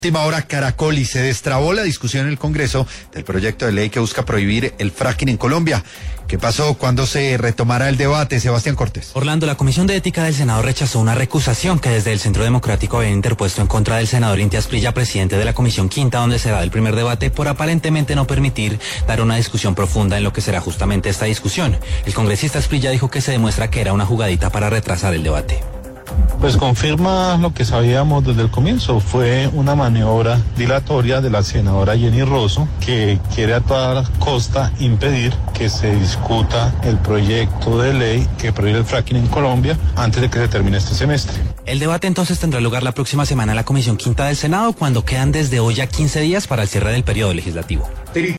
Última hora, Caracol, y se destrabó la discusión en el Congreso del proyecto de ley que busca prohibir el fracking en Colombia. ¿Qué pasó? ¿Cuándo se retomará el debate? Sebastián Cortés. Orlando, la Comisión de Ética del Senado rechazó una recusación que desde el Centro Democrático había interpuesto en contra del senador Inti Asprilla, presidente de la Comisión Quinta, donde se da el primer debate, por aparentemente no permitir dar una discusión profunda en lo que será justamente esta discusión. El congresista Asprilla dijo que se demuestra que era una jugadita para retrasar el debate. Pues confirma lo que sabíamos desde el comienzo, fue una maniobra dilatoria de la senadora Jenny Rosso, que quiere a toda costa impedir que se discuta el proyecto de ley que prohíbe el fracking en Colombia antes de que se termine este semestre. El debate entonces tendrá lugar la próxima semana en la Comisión Quinta del Senado, cuando quedan desde hoy a 15 días para el cierre del periodo legislativo.